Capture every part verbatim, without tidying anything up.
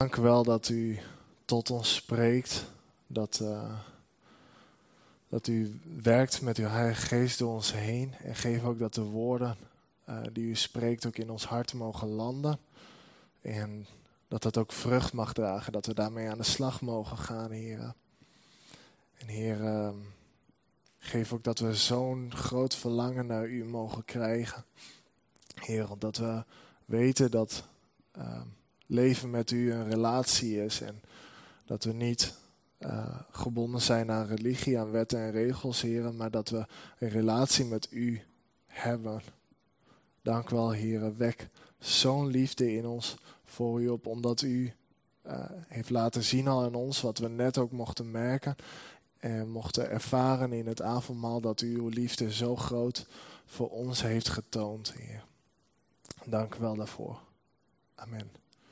Dank u wel dat u tot ons spreekt, dat, uh, dat u werkt met uw Heilige Geest door ons heen. En geef ook dat de woorden uh, die u spreekt ook in ons hart mogen landen. En dat dat ook vrucht mag dragen, dat we daarmee aan de slag mogen gaan, Heer. En Heer, uh, geef ook dat we zo'n groot verlangen naar u mogen krijgen. Heer, dat we weten dat uh, leven met u een relatie is en dat we niet uh, gebonden zijn aan religie, aan wetten en regels, Heer, maar dat we een relatie met u hebben. Dank u wel, Heer. Wek zo'n liefde in ons voor u op, omdat u uh, heeft laten zien al aan ons, wat we net ook mochten merken en mochten ervaren in het avondmaal, dat u uw liefde zo groot voor ons heeft getoond, Heer. Dank u wel daarvoor. Amen.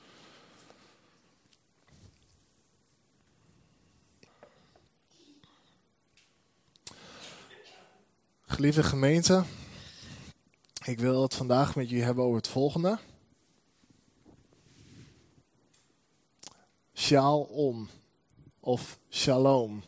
Geliefde gemeente, ik wil het vandaag met jullie hebben over het volgende. Shalom of shalom.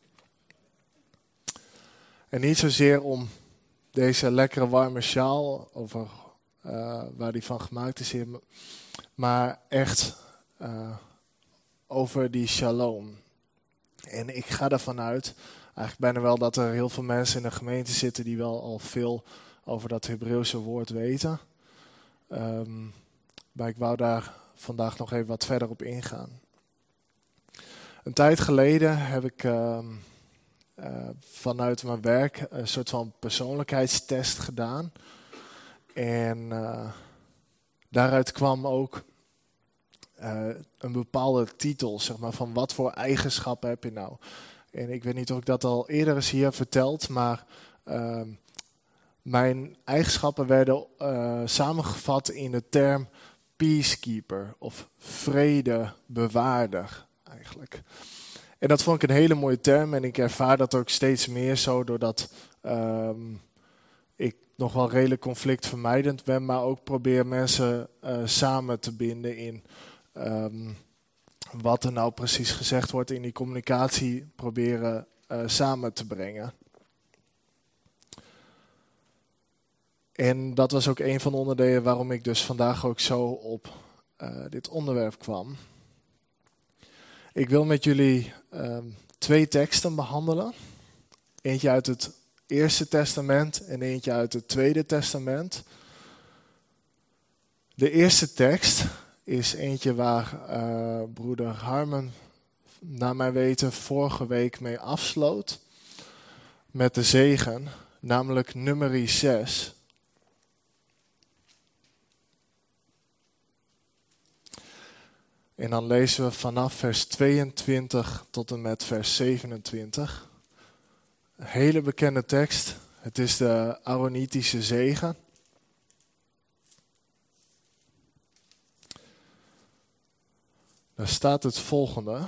En niet zozeer om deze lekkere warme sjaal, over uh, waar die van gemaakt is, maar echt uh, over die shalom. En ik ga ervan uit, eigenlijk bijna wel, dat er heel veel mensen in de gemeente zitten die wel al veel over dat Hebreeuwse woord weten. Um, maar ik wou daar vandaag nog even wat verder op ingaan. Een tijd geleden heb ik uh, uh, vanuit mijn werk een soort van persoonlijkheidstest gedaan. En uh, daaruit kwam ook uh, een bepaalde titel, zeg maar, van wat voor eigenschappen heb je nou. En ik weet niet of ik dat al eerder eens hier heb verteld, maar uh, mijn eigenschappen werden uh, samengevat in de term peacekeeper of vredebewaarder eigenlijk. En dat vond ik een hele mooie term en ik ervaar dat ook steeds meer zo doordat um, ik nog wel redelijk conflictvermijdend ben, maar ook probeer mensen uh, samen te binden in um, wat er nou precies gezegd wordt in die communicatie proberen uh, samen te brengen. En dat was ook een van de onderdelen waarom ik dus vandaag ook zo op uh, dit onderwerp kwam. Ik wil met jullie um, twee teksten behandelen. Eentje uit het Eerste Testament en eentje uit het Tweede Testament. De eerste tekst is eentje waar uh, broeder Harmon, naar mijn weten, vorige week mee afsloot. Met de zegen, namelijk nummerie zes. En dan lezen we vanaf vers tweeëntwintig tot en met vers zevenentwintig. Een hele bekende tekst. Het is de Aaronitische zegen. Daar staat het volgende.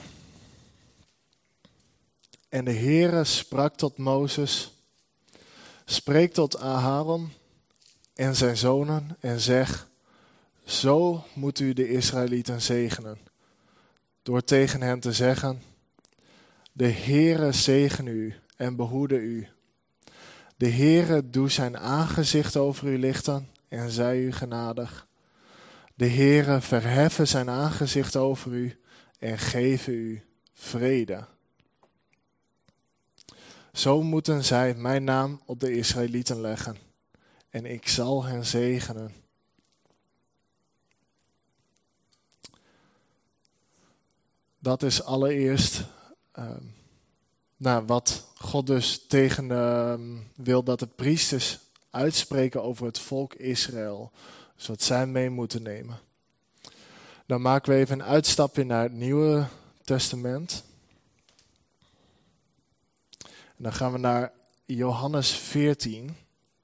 En de Heere sprak tot Mozes: spreek tot Aaron en zijn zonen en zeg: zo moet u de Israëlieten zegenen, door tegen hen te zeggen: de Heere zegene u en behoede u. De Heere doe zijn aangezicht over u lichten en zij u genadig. De Heere verheffen zijn aangezicht over u en geven u vrede. Zo moeten zij mijn naam op de Israëlieten leggen en ik zal hen zegenen. Dat is allereerst uh, nou, wat God dus tegen uh, wil dat de priesters uitspreken over het volk Israël. Dus wat zij mee moeten nemen. Dan maken we even een uitstapje naar het Nieuwe Testament. En dan gaan we naar Johannes veertien.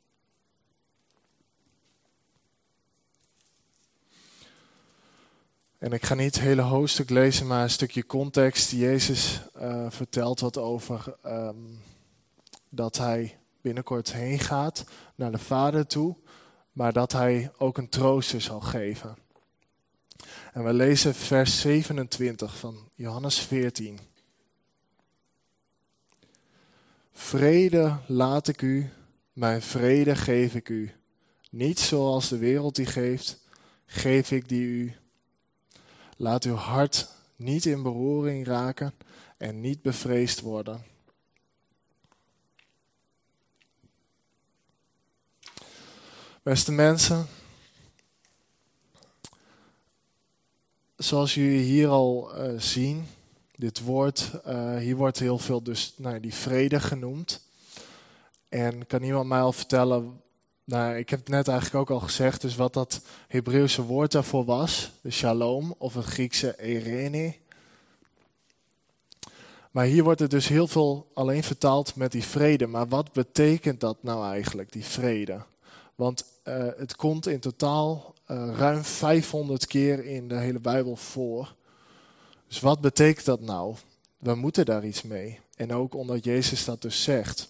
En ik ga niet het hele hoofdstuk lezen, maar een stukje context. Jezus uh, vertelt wat over um, dat hij binnenkort heen gaat naar de Vader toe, maar dat hij ook een trooster zal geven. En we lezen vers zevenentwintig van Johannes veertien. Vrede laat ik u, mijn vrede geef ik u. Niet zoals de wereld die geeft, geef ik die u. Laat uw hart niet in beroering raken en niet bevreesd worden. Beste mensen, zoals jullie hier al uh, zien, dit woord, uh, hier wordt heel veel dus nou, die vrede genoemd. En kan iemand mij al vertellen, nou, ik heb het net eigenlijk ook al gezegd, dus wat dat Hebreeuwse woord daarvoor was, de shalom of het Griekse eirene. Maar hier wordt het dus heel veel alleen vertaald met die vrede. Maar wat betekent dat nou eigenlijk, die vrede? Want uh, het komt in totaal uh, ruim vijfhonderd keer in de hele Bijbel voor. Dus wat betekent dat nou? We moeten daar iets mee. En ook omdat Jezus dat dus zegt.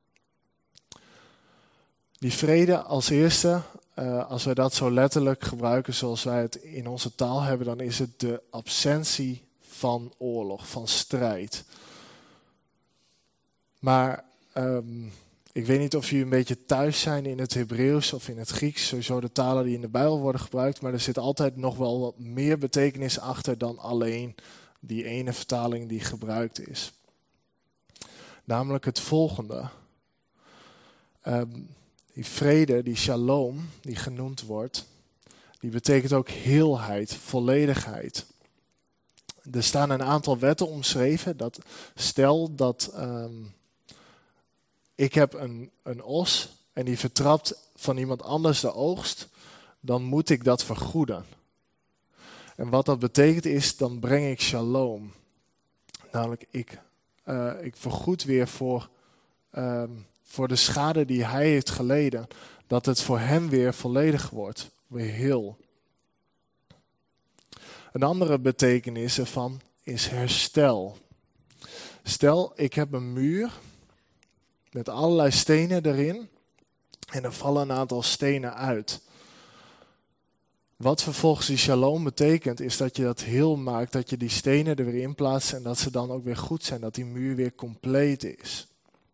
Die vrede als eerste, uh, als we dat zo letterlijk gebruiken zoals wij het in onze taal hebben, dan is het de absentie van oorlog, van strijd. Maar um, ik weet niet of jullie een beetje thuis zijn in het Hebreeuws of in het Grieks, sowieso de talen die in de Bijbel worden gebruikt, maar er zit altijd nog wel wat meer betekenis achter dan alleen die ene vertaling die gebruikt is. Namelijk het volgende. Um, die vrede, die shalom, die genoemd wordt, die betekent ook heelheid, volledigheid. Er staan een aantal wetten omschreven. Dat stel dat um, ik heb een, een os en die vertrapt van iemand anders de oogst, dan moet ik dat vergoeden. En wat dat betekent is, dan breng ik shalom. Namelijk, ik, uh, ik vergoed weer voor, um, voor de schade die hij heeft geleden, dat het voor hem weer volledig wordt, weer heel. Een andere betekenis ervan is herstel. Stel, ik heb een muur met allerlei stenen erin en er vallen een aantal stenen uit. Wat vervolgens die shalom betekent, is dat je dat heel maakt, dat je die stenen er weer in plaatst en dat ze dan ook weer goed zijn, dat die muur weer compleet is.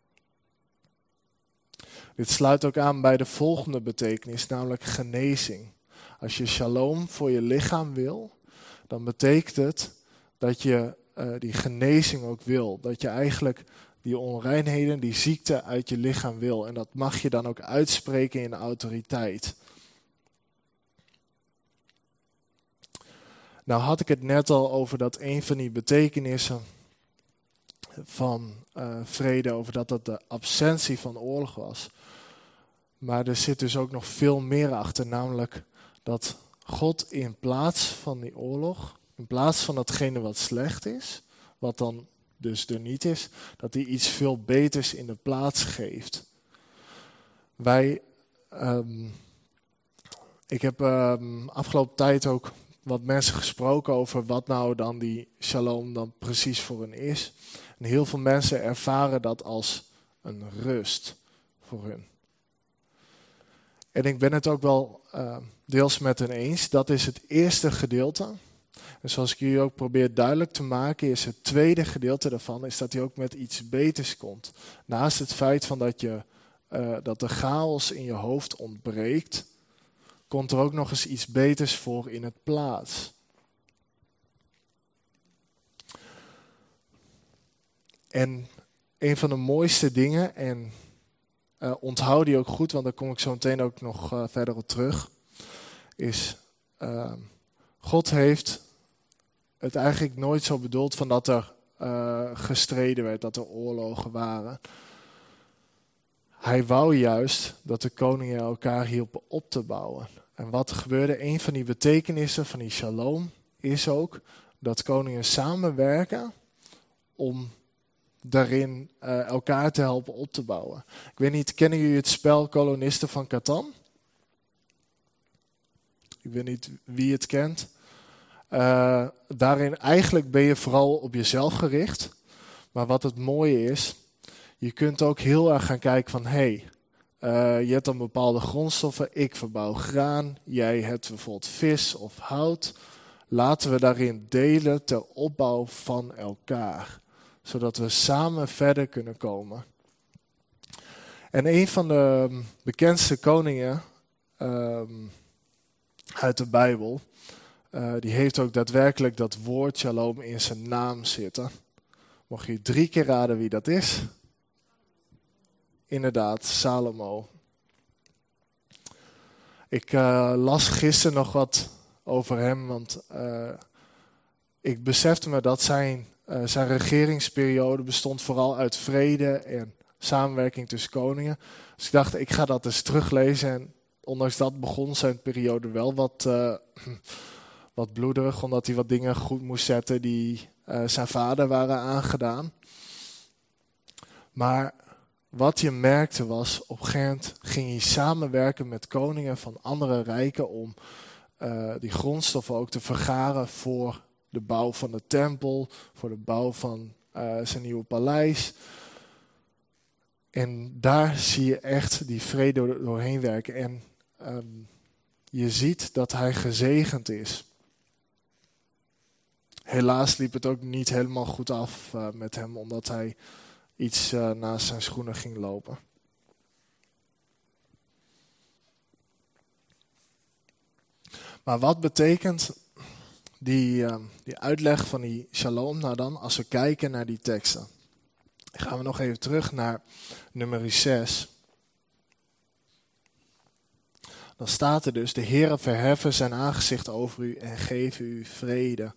Dit sluit ook aan bij de volgende betekenis, namelijk genezing. Als je shalom voor je lichaam wil, dan betekent het dat je uh, die genezing ook wil. Dat je eigenlijk die onreinheden, die ziekte uit je lichaam wil. En dat mag je dan ook uitspreken in autoriteit. Nou had ik het net al over dat een van die betekenissen van uh, vrede, over dat dat de absentie van oorlog was. Maar er zit dus ook nog veel meer achter, namelijk dat God in plaats van die oorlog, in plaats van datgene wat slecht is, wat dan dus er niet is, dat hij iets veel beters in de plaats geeft. Wij, um, ik heb um, afgelopen tijd ook wat mensen gesproken over wat nou dan die shalom dan precies voor hen is. En heel veel mensen ervaren dat als een rust voor hun. En ik ben het ook wel uh, deels met hen eens. Dat is het eerste gedeelte. En zoals ik jullie ook probeer duidelijk te maken, is het tweede gedeelte daarvan, is dat hij ook met iets beters komt. Naast het feit van dat, je, uh, dat de chaos in je hoofd ontbreekt, komt er ook nog eens iets beters voor in het plaats. En een van de mooiste dingen, en uh, onthoud die ook goed, want daar kom ik zo meteen ook nog uh, verder op terug, is uh, God heeft het eigenlijk nooit zo bedoeld van dat er uh, gestreden werd, dat er oorlogen waren. Hij wou juist dat de koningen elkaar hielpen op te bouwen. En wat er gebeurde, een van die betekenissen van die shalom, is ook dat koningen samenwerken om daarin uh, elkaar te helpen op te bouwen. Ik weet niet, kennen jullie het spel Kolonisten van Catan? Ik weet niet wie het kent. Uh, daarin eigenlijk ben je vooral op jezelf gericht. Maar wat het mooie is, je kunt ook heel erg gaan kijken van, hé, hey, uh, je hebt dan bepaalde grondstoffen. Ik verbouw graan, jij hebt bijvoorbeeld vis of hout. laten we daarin delen ter opbouw van elkaar. Zodat we samen verder kunnen komen. En een van de bekendste koningen um, uit de Bijbel, uh, die heeft ook daadwerkelijk dat woord shalom in zijn naam zitten. Mocht je drie keer raden wie dat is? Inderdaad, Salomo. Ik uh, las gisteren nog wat over hem, want uh, ik besefte me dat zijn, uh, zijn regeringsperiode bestond vooral uit vrede en samenwerking tussen koningen. Dus ik dacht, ik ga dat eens teruglezen. En ondanks dat begon zijn periode wel wat, uh, wat bloederig, omdat hij wat dingen goed moest zetten die uh, zijn vader waren aangedaan. Maar wat je merkte was, op een gegeven moment ging hij samenwerken met koningen van andere rijken om uh, die grondstoffen ook te vergaren voor de bouw van de tempel, voor de bouw van uh, zijn nieuwe paleis. En daar zie je echt die vrede door, doorheen werken. En um, je ziet dat hij gezegend is. Helaas liep het ook niet helemaal goed af uh, met hem, omdat hij iets uh, naast zijn schoenen ging lopen. Maar wat betekent die, uh, die uitleg van die shalom nou dan, als we kijken naar die teksten? Dan gaan we nog even terug naar nummer zes. Dan staat er dus, de Heere verheffen zijn aangezicht over u en geven u vrede.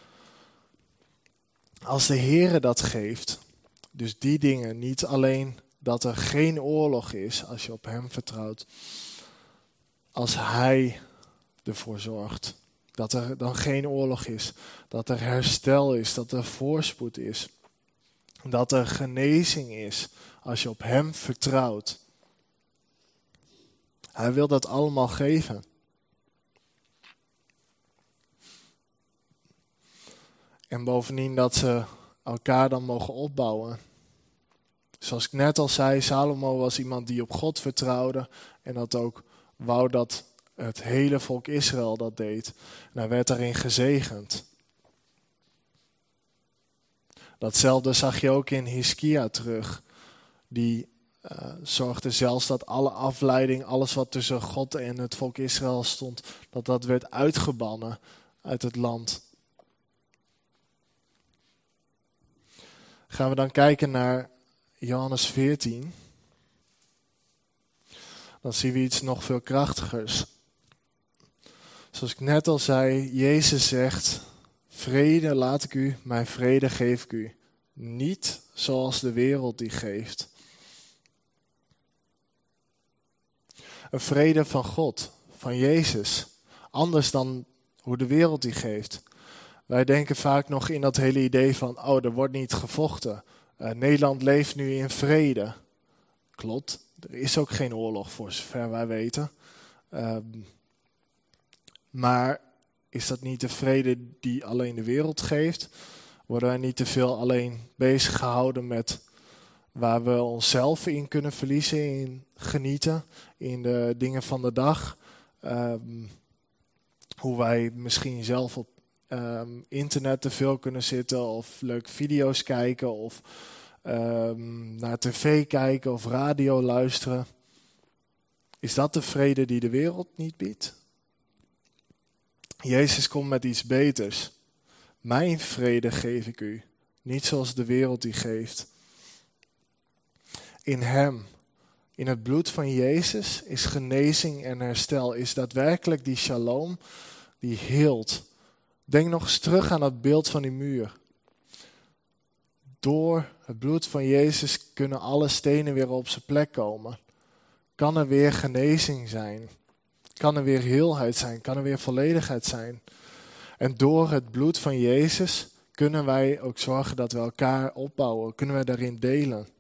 Als de Heere dat geeft, dus die dingen, niet alleen dat er geen oorlog is als je op hem vertrouwt, als hij ervoor zorgt dat er dan geen oorlog is, dat er herstel is, dat er voorspoed is, dat er genezing is als je op hem vertrouwt. Hij wil dat allemaal geven. En bovendien dat ze elkaar dan mogen opbouwen. Zoals ik net al zei, Salomo was iemand die op God vertrouwde en dat ook wou dat het hele volk Israël dat deed. En hij werd daarin gezegend. Datzelfde zag je ook in Hiskia terug. Die uh, zorgde zelfs dat alle afleiding, alles wat tussen God en het volk Israël stond, dat dat werd uitgebannen uit het land. Gaan we dan kijken naar Johannes veertien. Dan zien we iets nog veel krachtigers. Zoals ik net al zei, Jezus zegt, vrede laat ik u, mijn vrede geef ik u. Niet zoals de wereld die geeft. Een vrede van God, van Jezus. Anders dan hoe de wereld die geeft. Wij denken vaak nog in dat hele idee van, oh, er wordt niet gevochten. Uh, Nederland leeft nu in vrede. Klopt, er is ook geen oorlog voor zover wij weten. Um, maar is dat niet de vrede die alleen de wereld geeft? Worden wij niet te veel alleen bezig gehouden met waar we onszelf in kunnen verliezen, in genieten, in de dingen van de dag? Um, hoe wij misschien zelf op um, internet te veel kunnen zitten of leuke video's kijken of um, naar tv kijken of radio luisteren. Is dat de vrede die de wereld niet biedt? Jezus komt met iets beters. Mijn vrede geef ik u, niet zoals de wereld die geeft. In hem, in het bloed van Jezus, is genezing en herstel, is daadwerkelijk die shalom die heelt. Denk nog eens terug aan dat beeld van die muur. Door het bloed van Jezus kunnen alle stenen weer op zijn plek komen. Kan er weer genezing zijn. Kan er weer heelheid zijn. Kan er weer volledigheid zijn. En door het bloed van Jezus kunnen wij ook zorgen dat we elkaar opbouwen. Kunnen we daarin delen.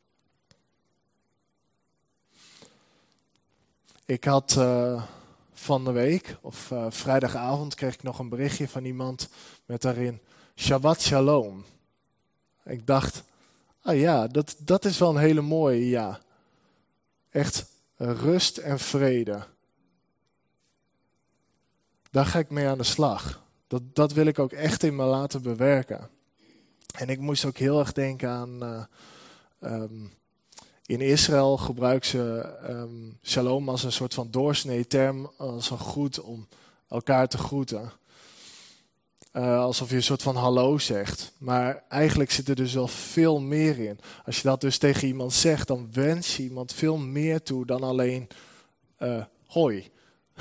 Ik had uh, van de week, of uh, vrijdagavond, kreeg ik nog een berichtje van iemand met daarin Shabbat Shalom. Ik dacht, ah ja, dat, dat is wel een hele mooie, ja. Echt rust en vrede. Daar ga ik mee aan de slag. Dat, dat wil ik ook echt in me laten bewerken. En ik moest ook heel erg denken aan... Uh, um, in Israël gebruiken ze um, shalom als een soort van doorsnee term, als een groet om elkaar te groeten. Uh, alsof je een soort van hallo zegt. Maar eigenlijk zit er dus wel veel meer in. Als je dat dus tegen iemand zegt, dan wens je iemand veel meer toe dan alleen uh, hoi.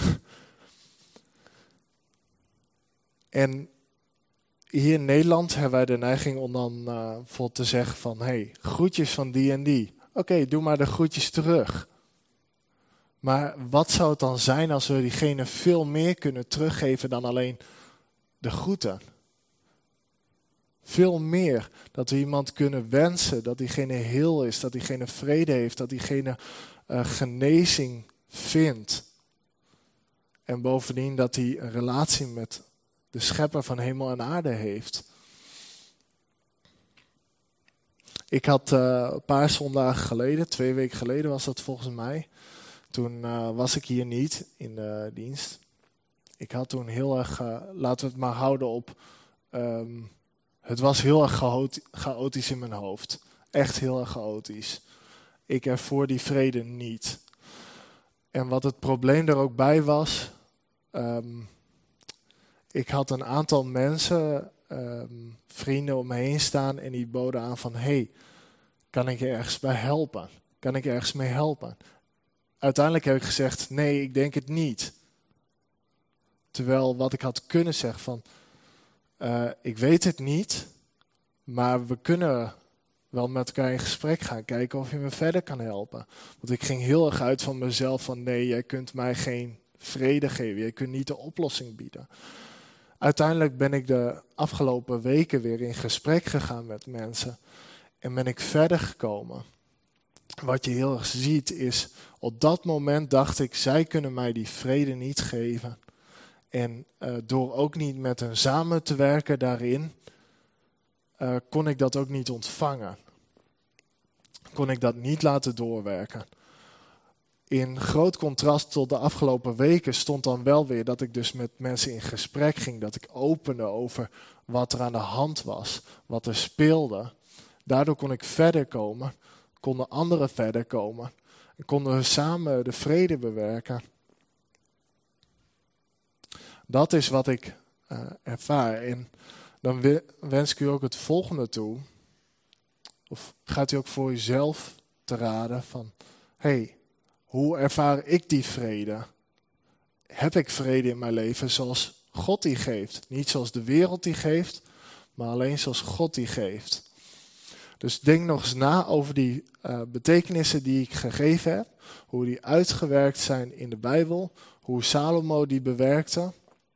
En hier in Nederland hebben wij de neiging om dan uh, bijvoorbeeld te zeggen van... hey, groetjes van die en die. Oké, okay, doe maar de groetjes terug. Maar wat zou het dan zijn als we diegene veel meer kunnen teruggeven dan alleen de groeten? Veel meer. Dat we iemand kunnen wensen, dat diegene heel is, dat diegene vrede heeft, dat diegene uh, genezing vindt. En bovendien dat hij een relatie met de schepper van hemel en aarde heeft. Ik had uh, een paar zondagen geleden, twee weken geleden was dat volgens mij. Toen uh, was ik hier niet in de dienst. Ik had toen heel erg, uh, laten we het maar houden op... Um, het was heel erg chaotisch in mijn hoofd. Echt heel erg chaotisch. Ik ervoor die vrede niet. En wat het probleem er ook bij was... Um, ik had een aantal mensen, um, vrienden om me heen staan... en die boden aan van... hey, kan ik je ergens bij helpen? Kan ik je ergens mee helpen? Uiteindelijk heb ik gezegd... nee, ik denk het niet. Terwijl wat ik had kunnen zeggen van... Uh, ik weet het niet... maar we kunnen wel met elkaar in gesprek gaan... kijken of je me verder kan helpen. Want ik ging heel erg uit van mezelf van... nee, jij kunt mij geen vrede geven. Jij kunt niet de oplossing bieden. Uiteindelijk ben ik de afgelopen weken weer in gesprek gegaan met mensen. En ben ik verder gekomen. Wat je heel erg ziet is, op dat moment dacht ik, zij kunnen mij die vrede niet geven. En uh, door ook niet met hen samen te werken daarin, uh, kon ik dat ook niet ontvangen. Kon ik dat niet laten doorwerken. In groot contrast tot de afgelopen weken stond dan wel weer dat ik dus met mensen in gesprek ging. Dat ik opende over wat er aan de hand was, wat er speelde. Daardoor kon ik verder komen, konden anderen verder komen. En konden we samen de vrede bewerken. Dat is wat ik uh, ervaar. En dan wens ik u ook het volgende toe. Of gaat u ook voor uzelf te raden van... hey, hoe ervaar ik die vrede? Heb ik vrede in mijn leven zoals God die geeft? Niet zoals de wereld die geeft, maar alleen zoals God die geeft. Dus denk nog eens na over die uh, betekenissen die ik gegeven heb. Hoe die uitgewerkt zijn in de Bijbel. Hoe Salomo die bewerkte.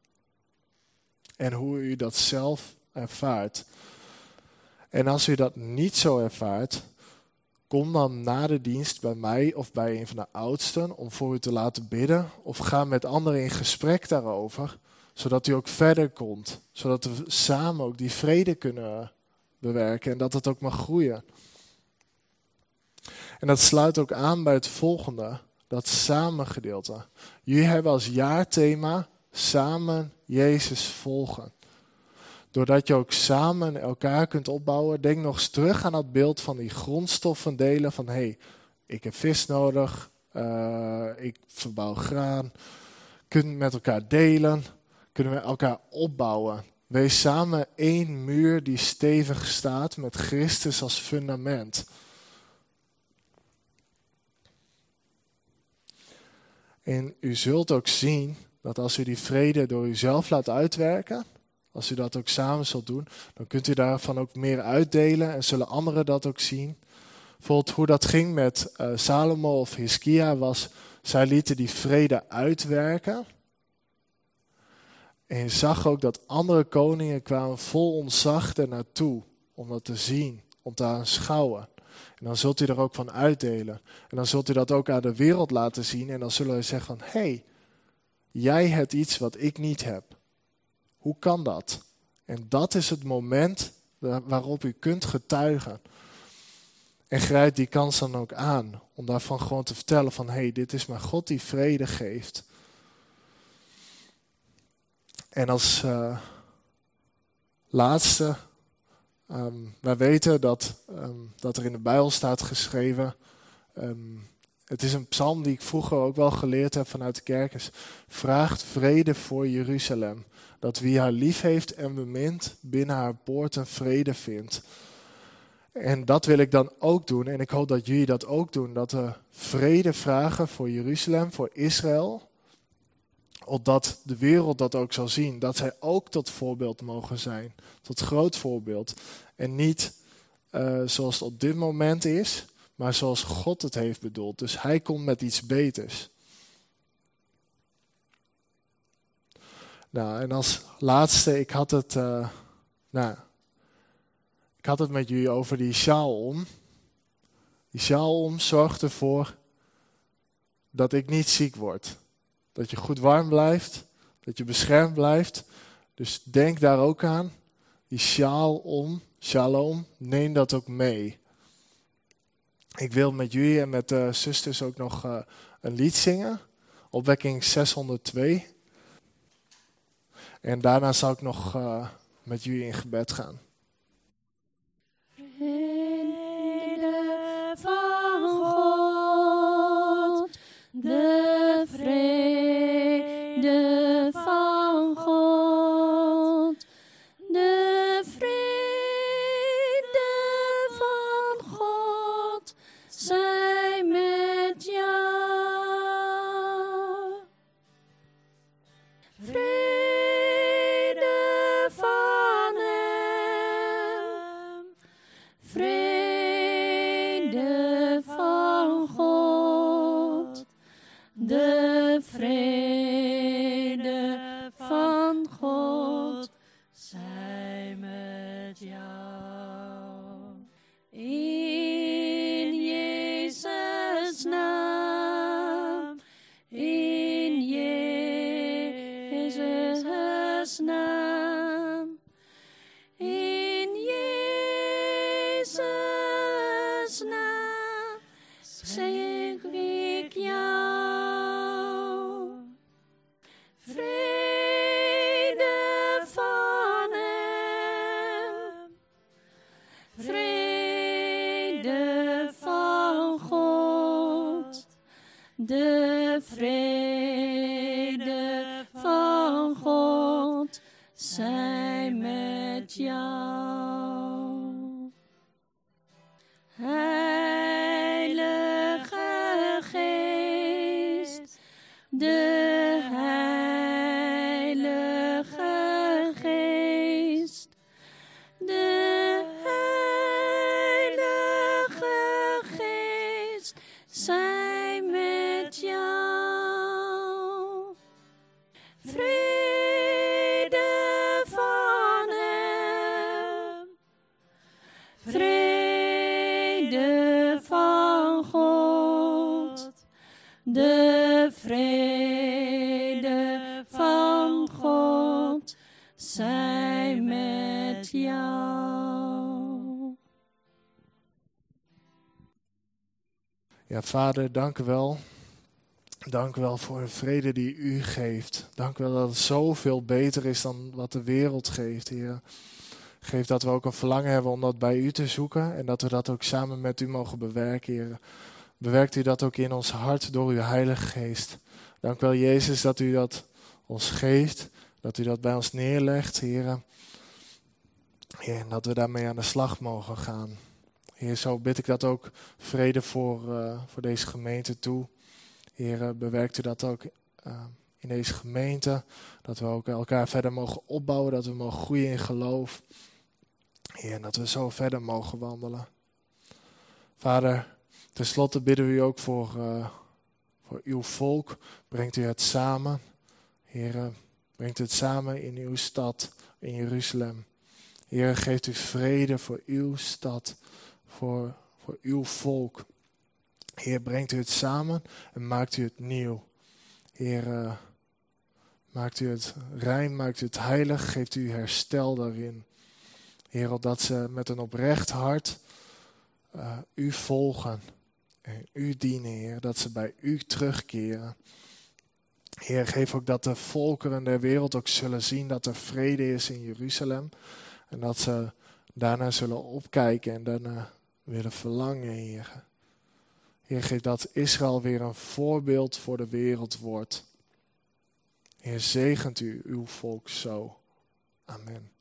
En hoe u dat zelf ervaart. En als u dat niet zo ervaart... kom dan na de dienst bij mij of bij een van de oudsten om voor u te laten bidden. Of ga met anderen in gesprek daarover. Zodat u ook verder komt. Zodat we samen ook die vrede kunnen bewerken. En dat het ook mag groeien. En dat sluit ook aan bij het volgende. Dat samengedeelte. Jullie hebben als jaarthema samen Jezus volgen. Doordat je ook samen elkaar kunt opbouwen. Denk nog eens terug aan dat beeld van die grondstoffen delen. Van hé, hey, ik heb vis nodig. Uh, ik verbouw graan. Kunnen we met elkaar delen. Kunnen we elkaar opbouwen. Wees samen één muur die stevig staat met Christus als fundament. En u zult ook zien dat als u die vrede door uzelf laat uitwerken... Als u dat ook samen zult doen, dan kunt u daarvan ook meer uitdelen en zullen anderen dat ook zien. Bijvoorbeeld hoe dat ging met uh, Salomo of Hiskia was, zij lieten die vrede uitwerken. En je zag ook dat andere koningen kwamen vol ontzag er naartoe om dat te zien, om te aanschouwen. En dan zult u er ook van uitdelen. En dan zult u dat ook aan de wereld laten zien en dan zullen we zeggen van, hé, hey, jij hebt iets wat ik niet heb. Hoe kan dat? En dat is het moment waarop u kunt getuigen. En grijp die kans dan ook aan. Om daarvan gewoon te vertellen van... hé, hey, dit is maar God die vrede geeft. En als, uh, laatste. Um, wij weten dat, um, dat er in de Bijbel staat geschreven. Um, het is een psalm die ik vroeger ook wel geleerd heb vanuit de kerk. Is, vraagt vrede voor Jeruzalem. Dat wie haar lief heeft en bemint, binnen haar poorten vrede vindt. En dat wil ik dan ook doen. En ik hoop dat jullie dat ook doen. Dat we vrede vragen voor Jeruzalem, voor Israël. Opdat de wereld dat ook zal zien. Dat zij ook tot voorbeeld mogen zijn. Tot groot voorbeeld. En niet uh, zoals het op dit moment is. Maar zoals God het heeft bedoeld. Dus hij komt met iets beters. Nou, en als laatste, ik had het, uh, nou, ik had het met jullie over die sjaal om. Die sjaal om zorgt ervoor dat ik niet ziek word. Dat je goed warm blijft, dat je beschermd blijft. Dus denk daar ook aan. Die sjaal om, shalom, neem dat ook mee. Ik wil met jullie en met de zusters ook nog uh, een lied zingen. Opwekking zeshonderdtwee. En daarna zal ik nog uh, met jullie in gebed gaan. Vrede van God, de vrede van God, de vrede van God, zij met jou. Vrede van hem, vrede van God, de vrede van God, zij met jou. In Jezus' naam, in Jezus' naam, in Jezus' naam, zeg ik jou. Vrede van hem, vrede van God, de vrede van God, zij met jou. Heilige Geest, de Heilige Geest, de Heilige Geest, zij met jou. Vrede van hem, vrede van God, de vrede van God, zij met jou. Ja, Vader, dank u wel. Dank u wel voor de vrede die u geeft. Dank u wel dat het zoveel beter is dan wat de wereld geeft, Heer. Geef dat we ook een verlangen hebben om dat bij u te zoeken en dat we dat ook samen met u mogen bewerken, Heer. Bewerkt u dat ook in ons hart door uw Heilige Geest. Dank u wel, Jezus, dat u dat ons geeft, dat u dat bij ons neerlegt, Heer. Heer, en dat we daarmee aan de slag mogen gaan. Heer, zo bid ik dat ook vrede voor, uh, voor deze gemeente toe. Heer, bewerkt u dat ook uh, in deze gemeente. Dat we ook elkaar verder mogen opbouwen. Dat we mogen groeien in geloof. Heer, en dat we zo verder mogen wandelen. Vader, tenslotte bidden we u ook voor, uh, voor uw volk. Brengt u het samen. Heer, brengt het samen in uw stad, in Jeruzalem. Heer, geeft u vrede voor uw stad, voor, voor uw volk. Heer, brengt u het samen en maakt u het nieuw. Heer, uh, maakt u het rein, maakt u het heilig, geeft u herstel daarin. Heer, opdat ze met een oprecht hart uh, u volgen en u dienen, Heer. Dat ze bij u terugkeren. Heer, geef ook dat de volkeren der wereld ook zullen zien dat er vrede is in Jeruzalem. En dat ze daarna zullen opkijken en daarna willen verlangen, Heer. Heer, geef dat Israël weer een voorbeeld voor de wereld wordt. Heer, zegent u uw volk zo. Amen.